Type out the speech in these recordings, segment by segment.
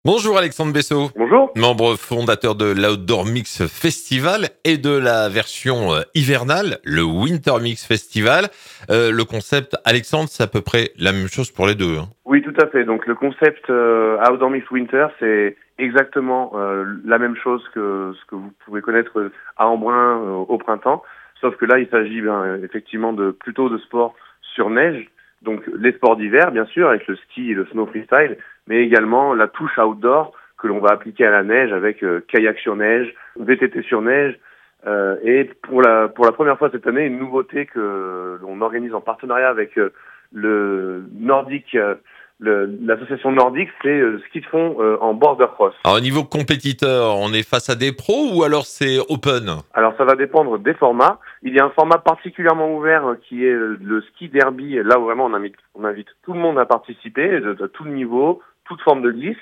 Bonjour Alexandre Bessot, Bonjour. membre fondateur de l'Outdoor Mix Festival et de la version hivernale, le Winter Mix Festival. Le concept, Alexandre, c'est à peu près la même chose pour les deux. Oui, tout à fait. Donc le concept Outdoor Mix Winter, c'est exactement la même chose que ce que vous pouvez connaître à Embrun au printemps, sauf que là, il s'agit effectivement plutôt de sports sur neige, donc les sports d'hiver, bien sûr, avec le ski et le snow freestyle, mais également la touche outdoor que l'on va appliquer à la neige avec kayak sur neige, VTT sur neige, et pour la première fois cette année, une nouveauté que l'on organise en partenariat avec le Nordique, l'association nordique, c'est ski de fond en border cross. Alors au niveau compétiteur, on est face à des pros ou alors c'est open? Alors ça va dépendre des formats. Il y a un format particulièrement ouvert qui est le ski derby, là où vraiment on invite tout le monde à participer, de tout niveau, toute forme de glisse.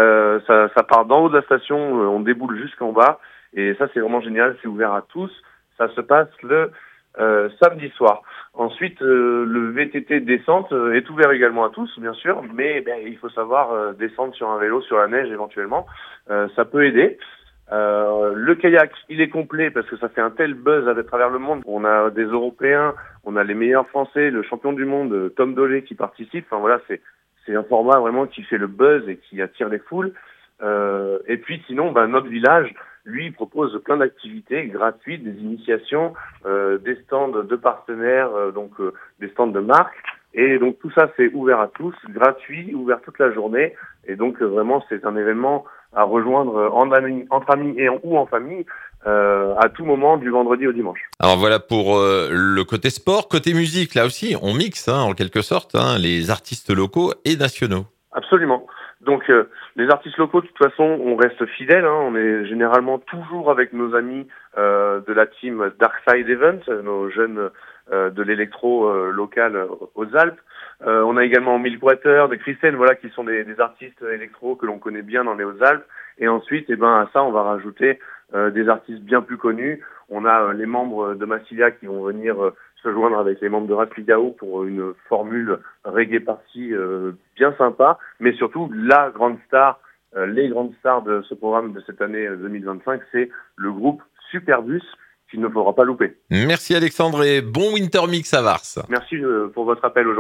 Ça part d'en haut de la station, on déboule jusqu'en bas, et ça c'est vraiment génial, c'est ouvert à tous. Ça se passe le samedi soir. Ensuite, le VTT descente est ouvert également à tous, bien sûr, mais il faut savoir descendre sur un vélo sur la neige éventuellement. Ça peut aider. Le kayak, il est complet parce que ça fait un tel buzz à travers le monde. On a des Européens, on a les meilleurs Français, le champion du monde, Tom Dolé, qui participe. Enfin voilà, c'est un format vraiment qui fait le buzz et qui attire les foules. Et puis sinon, notre village, lui, propose plein d'activités gratuites, des initiations, des stands de partenaires, des stands de marques. Et donc tout ça, c'est ouvert à tous, gratuit, ouvert toute la journée. Et donc vraiment, c'est un événement à rejoindre entre amis ou en famille à tout moment du vendredi au dimanche. Alors voilà pour le côté sport. Côté musique, là aussi, on mixe en quelque sorte les artistes locaux et nationaux. Absolument. Donc les artistes locaux, de toute façon, on reste fidèles. On est généralement toujours avec nos amis de la team Darkside Event, nos jeunes de l'électro local aux Alpes. On a également Milkwater, des Christelle, voilà, qui sont des artistes électro que l'on connaît bien dans les Hautes-Alpes. Et ensuite, à ça, on va rajouter des artistes bien plus connus. On a les membres de Massilia qui vont venir se joindre avec les membres de Rapidao pour une formule reggae party bien sympa, mais surtout la grande star, les grandes stars de ce programme de cette année 2025, c'est le groupe Superbus qu'il ne faudra pas louper. Merci Alexandre et bon Winter Mix à Vars. Merci pour votre appel aujourd'hui.